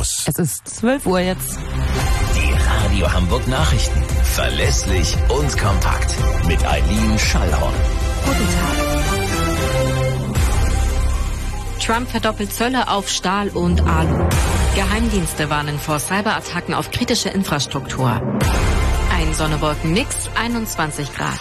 aus. Es ist 12 Uhr jetzt. Die Radio Hamburg Nachrichten. Verlässlich und kompakt. Mit Eileen Schallhorn. Guten Tag. Trump verdoppelt Zölle auf Stahl und Alu. Geheimdienste warnen vor Cyberattacken auf kritische Infrastruktur. Ein Sonne-Wolken-Mix, 21 Grad.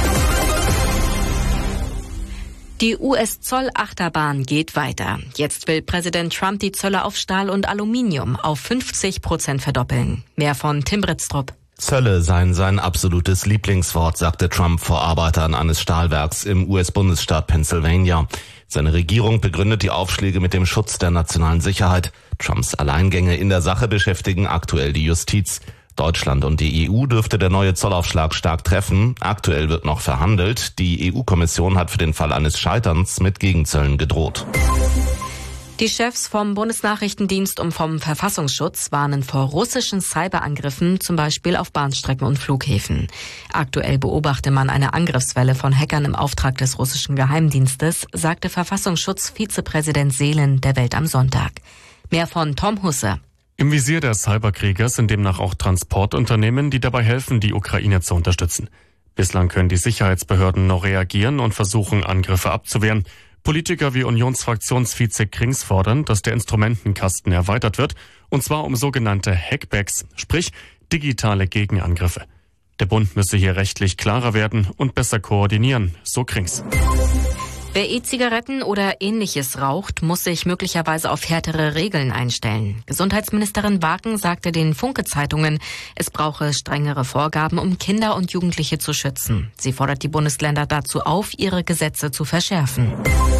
Die US-Zollachterbahn geht weiter. Jetzt will Präsident Trump die Zölle auf Stahl und Aluminium auf 50% verdoppeln. Mehr von Tim Britztrup. Zölle seien sein absolutes Lieblingswort, sagte Trump vor Arbeitern eines Stahlwerks im US-Bundesstaat Pennsylvania. Seine Regierung begründet die Aufschläge mit dem Schutz der nationalen Sicherheit. Trumps Alleingänge in der Sache beschäftigen aktuell die Justiz. Deutschland und die EU dürfte der neue Zollaufschlag stark treffen. Aktuell wird noch verhandelt. Die EU-Kommission hat für den Fall eines Scheiterns mit Gegenzöllen gedroht. Die Chefs vom Bundesnachrichtendienst und vom Verfassungsschutz warnen vor russischen Cyberangriffen, zum Beispiel auf Bahnstrecken und Flughäfen. Aktuell beobachte man eine Angriffswelle von Hackern im Auftrag des russischen Geheimdienstes, sagte Verfassungsschutzvizepräsident Seelen der Welt am Sonntag. Mehr von Tom Husse. Im Visier der Cyberkrieger sind demnach auch Transportunternehmen, die dabei helfen, die Ukraine zu unterstützen. Bislang können die Sicherheitsbehörden noch reagieren und versuchen, Angriffe abzuwehren. Politiker wie Unionsfraktionsvize Krings fordern, dass der Instrumentenkasten erweitert wird, und zwar um sogenannte Hackbacks, sprich digitale Gegenangriffe. Der Bund müsse hier rechtlich klarer werden und besser koordinieren, so Krings. Wer E-Zigaretten oder Ähnliches raucht, muss sich möglicherweise auf härtere Regeln einstellen. Gesundheitsministerin Wagen sagte den Funke-Zeitungen, es brauche strengere Vorgaben, um Kinder und Jugendliche zu schützen. Sie fordert die Bundesländer dazu auf, ihre Gesetze zu verschärfen.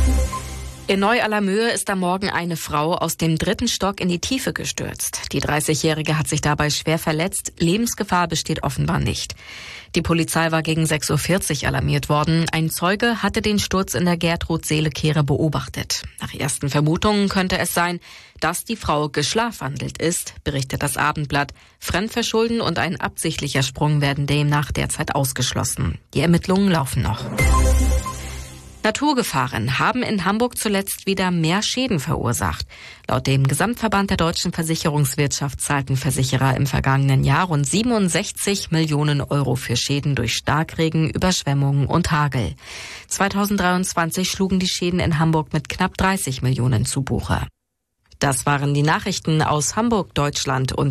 In Neu-Allermöhe ist am Morgen eine Frau aus dem 3. Stock in die Tiefe gestürzt. Die 30-Jährige hat sich dabei schwer verletzt. Lebensgefahr besteht offenbar nicht. Die Polizei war gegen 6.40 Uhr alarmiert worden. Ein Zeuge hatte den Sturz in der Gertrud-Seele-Kehre beobachtet. Nach ersten Vermutungen könnte es sein, dass die Frau geschlafwandelt ist, berichtet das Abendblatt. Fremdverschulden und ein absichtlicher Sprung werden demnach derzeit ausgeschlossen. Die Ermittlungen laufen noch. Naturgefahren haben in Hamburg zuletzt wieder mehr Schäden verursacht. Laut dem Gesamtverband der deutschen Versicherungswirtschaft zahlten Versicherer im vergangenen Jahr rund 67 Millionen Euro für Schäden durch Starkregen, Überschwemmungen und Hagel. 2023 schlugen die Schäden in Hamburg mit knapp 30 Millionen zu Buche. Das waren die Nachrichten aus Hamburg, Deutschland und